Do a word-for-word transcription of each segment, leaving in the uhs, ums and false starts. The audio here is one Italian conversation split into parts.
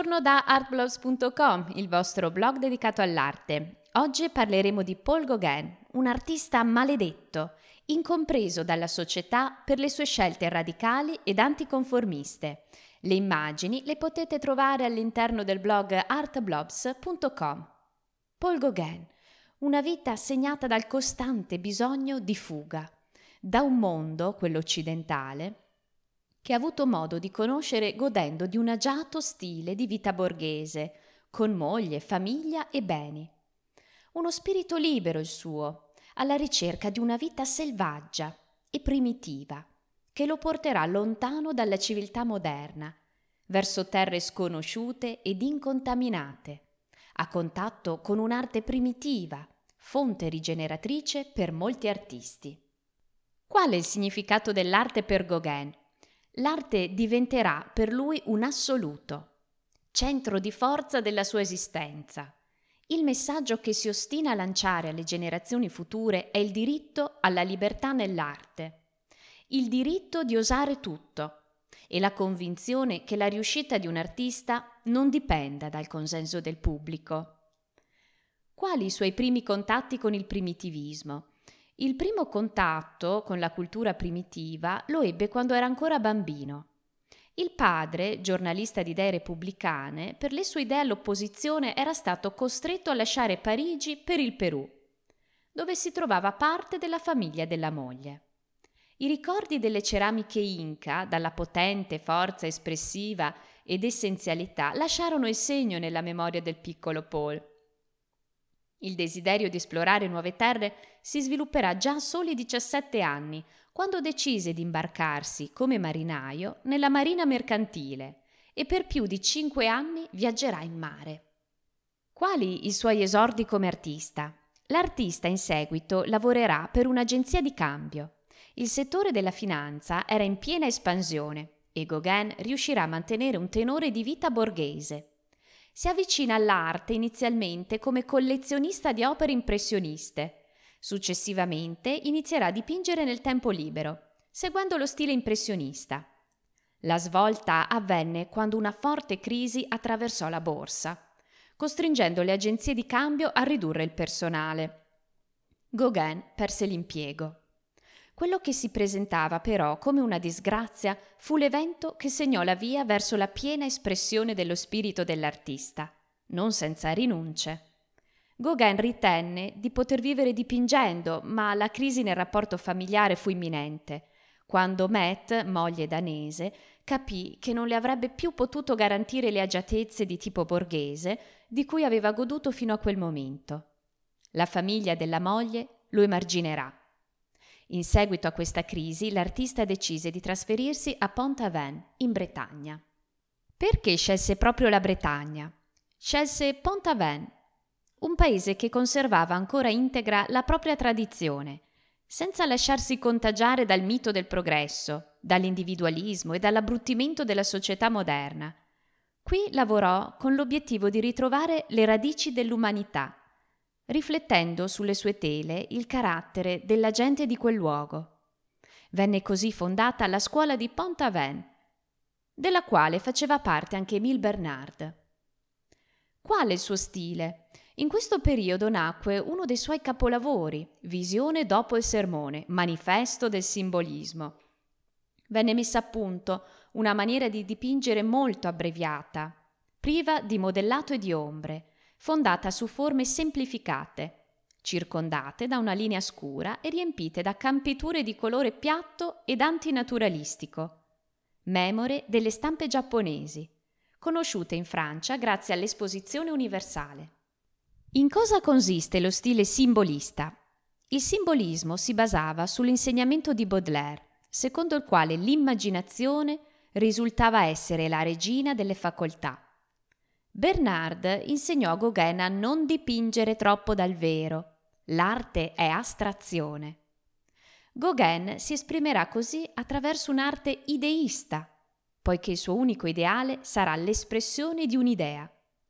Buongiorno da artblobs punto com, il vostro blog dedicato all'arte. Oggi parleremo di Paul Gauguin, un artista maledetto, incompreso dalla società per le sue scelte radicali ed anticonformiste. Le immagini le potete trovare all'interno del blog artblobs punto com. Paul Gauguin, una vita segnata dal costante bisogno di fuga, da un mondo, quello occidentale, che ha avuto modo di conoscere godendo di un agiato stile di vita borghese, con moglie, famiglia e beni. Uno spirito libero il suo, alla ricerca di una vita selvaggia e primitiva, che lo porterà lontano dalla civiltà moderna, verso terre sconosciute ed incontaminate, a contatto con un'arte primitiva, fonte rigeneratrice per molti artisti. Qual è il significato dell'arte per Gauguin? L'arte diventerà per lui un assoluto, centro di forza della sua esistenza. Il messaggio che si ostina a lanciare alle generazioni future è il diritto alla libertà nell'arte, il diritto di osare tutto e la convinzione che la riuscita di un artista non dipenda dal consenso del pubblico. Quali i suoi primi contatti con il primitivismo? Il primo contatto con la cultura primitiva lo ebbe quando era ancora bambino. Il padre, giornalista di idee repubblicane, per le sue idee all'opposizione era stato costretto a lasciare Parigi per il Perù, dove si trovava parte della famiglia della moglie. I ricordi delle ceramiche Inca, dalla potente forza espressiva ed essenzialità, lasciarono il segno nella memoria del piccolo Paul. Il desiderio di esplorare nuove terre si svilupperà già a soli diciassette anni, quando decise di imbarcarsi come marinaio nella marina mercantile e per più di cinque anni viaggerà in mare. Quali i suoi esordi come artista? L'artista in seguito lavorerà per un'agenzia di cambio. Il settore della finanza era in piena espansione e Gauguin riuscirà a mantenere un tenore di vita borghese. Si avvicina all'arte inizialmente come collezionista di opere impressioniste. Successivamente inizierà a dipingere nel tempo libero, seguendo lo stile impressionista. La svolta avvenne quando una forte crisi attraversò la borsa, costringendo le agenzie di cambio a ridurre il personale. Gauguin perse l'impiego. Quello che si presentava però come una disgrazia fu l'evento che segnò la via verso la piena espressione dello spirito dell'artista, non senza rinunce. Gauguin ritenne di poter vivere dipingendo, ma la crisi nel rapporto familiare fu imminente, quando Mette, moglie danese, capì che non le avrebbe più potuto garantire le agiatezze di tipo borghese di cui aveva goduto fino a quel momento. La famiglia della moglie lo emarginerà. In seguito a questa crisi, l'artista decise di trasferirsi a Pont-Aven, in Bretagna. Perché scelse proprio la Bretagna? Scelse Pont-Aven, un paese che conservava ancora integra la propria tradizione, senza lasciarsi contagiare dal mito del progresso, dall'individualismo e dall'abbruttimento della società moderna. Qui lavorò con l'obiettivo di ritrovare le radici dell'umanità, riflettendo sulle sue tele il carattere della gente di quel luogo. Venne così fondata la scuola di Pont-Aven, della quale faceva parte anche Émile Bernard. Qual è il suo stile? In questo periodo nacque uno dei suoi capolavori, Visione dopo il sermone, manifesto del simbolismo. Venne messa a punto una maniera di dipingere molto abbreviata, priva di modellato e di ombre, fondata su forme semplificate, circondate da una linea scura e riempite da campiture di colore piatto ed antinaturalistico, memore delle stampe giapponesi, conosciute in Francia grazie all'Esposizione Universale. In cosa consiste lo stile simbolista? Il simbolismo si basava sull'insegnamento di Baudelaire, secondo il quale l'immaginazione risultava essere la regina delle facoltà. Bernard insegnò a Gauguin a non dipingere troppo dal vero. L'arte è astrazione. Gauguin si esprimerà così attraverso un'arte ideista, poiché il suo unico ideale sarà l'espressione di un'idea.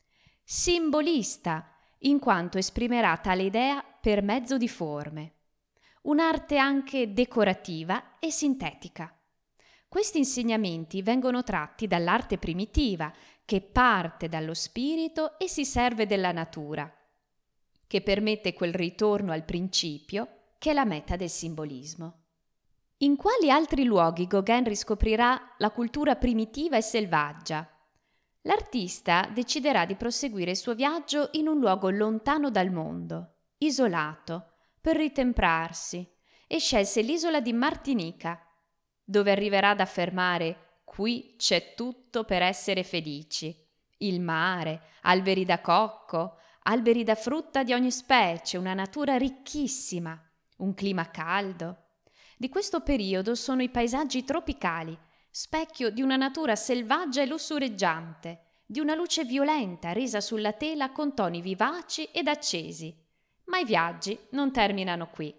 Simbolista, in quanto esprimerà tale idea per mezzo di forme. Un'arte anche decorativa e sintetica. Questi insegnamenti vengono tratti dall'arte primitiva, che parte dallo spirito e si serve della natura, che permette quel ritorno al principio che è la meta del simbolismo. In quali altri luoghi Gauguin riscoprirà la cultura primitiva e selvaggia? L'artista deciderà di proseguire il suo viaggio in un luogo lontano dal mondo, isolato, per ritemprarsi, e scelse l'isola di Martinica, dove arriverà ad affermare: qui c'è tutto per essere felici. Il mare, alberi da cocco, alberi da frutta di ogni specie, una natura ricchissima, un clima caldo. Di questo periodo sono i paesaggi tropicali, specchio di una natura selvaggia e lussureggiante, di una luce violenta resa sulla tela con toni vivaci ed accesi. Ma i viaggi non terminano qui.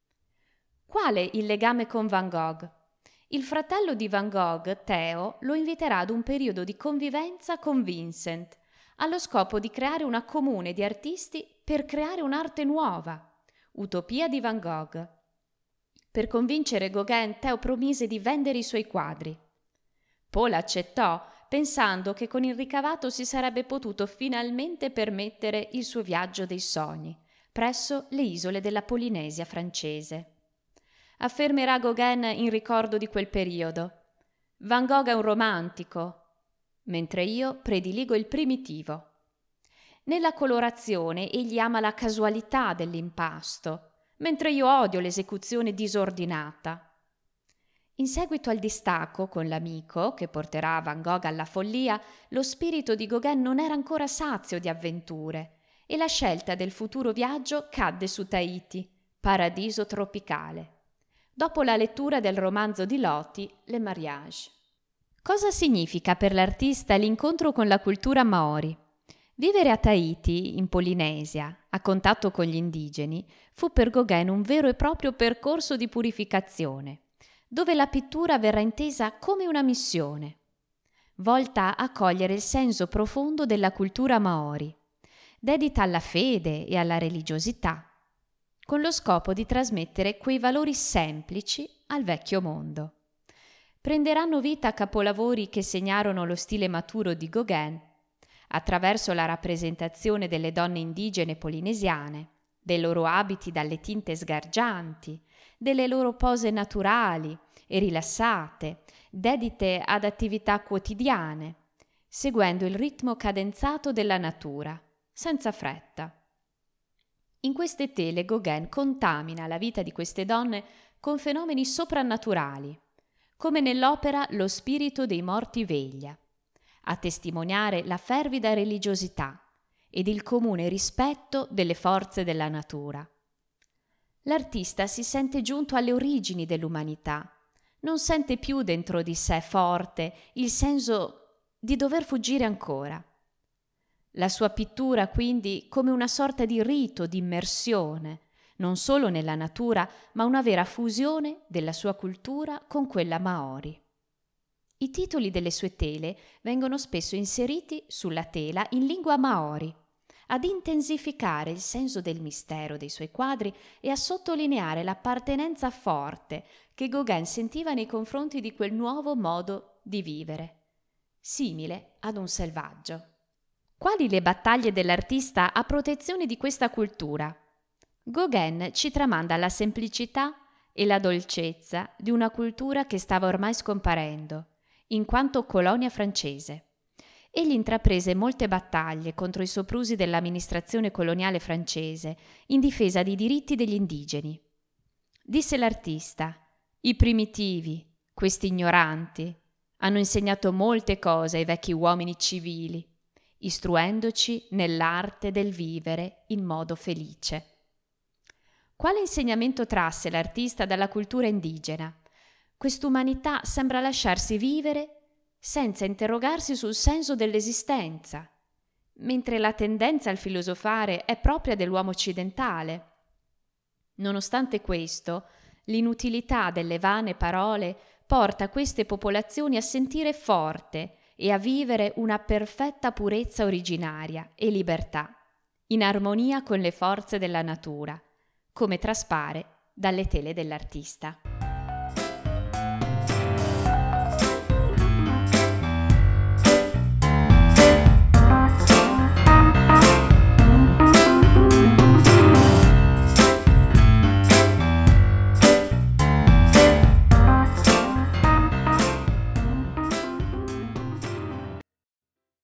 Quale il legame con Van Gogh? Il fratello di Van Gogh, Theo, lo inviterà ad un periodo di convivenza con Vincent, allo scopo di creare una comune di artisti per creare un'arte nuova, Utopia di Van Gogh. Per convincere Gauguin, Theo promise di vendere i suoi quadri. Paul accettò, pensando che con il ricavato si sarebbe potuto finalmente permettere il suo viaggio dei sogni, presso le isole della Polinesia francese. Affermerà Gauguin in ricordo di quel periodo: Van Gogh è un romantico, mentre io prediligo il primitivo. Nella colorazione egli ama la casualità dell'impasto, mentre io odio l'esecuzione disordinata. In seguito al distacco con l'amico, che porterà Van Gogh alla follia, lo spirito di Gauguin non era ancora sazio di avventure e la scelta del futuro viaggio cadde su Tahiti, paradiso tropicale, dopo la lettura del romanzo di Loti, Le Mariage. Cosa significa per l'artista l'incontro con la cultura maori? Vivere a Tahiti, in Polinesia, a contatto con gli indigeni, fu per Gauguin un vero e proprio percorso di purificazione, dove la pittura verrà intesa come una missione, volta a cogliere il senso profondo della cultura maori, dedita alla fede e alla religiosità, con lo scopo di trasmettere quei valori semplici al vecchio mondo. Prenderanno vita capolavori che segnarono lo stile maturo di Gauguin, attraverso la rappresentazione delle donne indigene polinesiane, dei loro abiti dalle tinte sgargianti, delle loro pose naturali e rilassate, dedite ad attività quotidiane, seguendo il ritmo cadenzato della natura, senza fretta. In queste tele Gauguin contamina la vita di queste donne con fenomeni soprannaturali, come nell'opera Lo spirito dei morti veglia, a testimoniare la fervida religiosità ed il comune rispetto delle forze della natura. L'artista si sente giunto alle origini dell'umanità, non sente più dentro di sé forte il senso di dover fuggire ancora. La sua pittura, quindi, come una sorta di rito di immersione, non solo nella natura, ma una vera fusione della sua cultura con quella maori. I titoli delle sue tele vengono spesso inseriti sulla tela in lingua maori, ad intensificare il senso del mistero dei suoi quadri e a sottolineare l'appartenenza forte che Gauguin sentiva nei confronti di quel nuovo modo di vivere, simile ad un selvaggio. Quali le battaglie dell'artista a protezione di questa cultura? Gauguin ci tramanda la semplicità e la dolcezza di una cultura che stava ormai scomparendo, in quanto colonia francese. Egli intraprese molte battaglie contro i soprusi dell'amministrazione coloniale francese in difesa dei diritti degli indigeni. Disse l'artista: i primitivi, questi ignoranti, hanno insegnato molte cose ai vecchi uomini civili, istruendoci nell'arte del vivere in modo felice. Quale insegnamento trasse l'artista dalla cultura indigena? Quest'umanità sembra lasciarsi vivere senza interrogarsi sul senso dell'esistenza, mentre la tendenza al filosofare è propria dell'uomo occidentale. Nonostante questo, l'inutilità delle vane parole porta queste popolazioni a sentire forte e a vivere una perfetta purezza originaria e libertà, in armonia con le forze della natura, come traspare dalle tele dell'artista.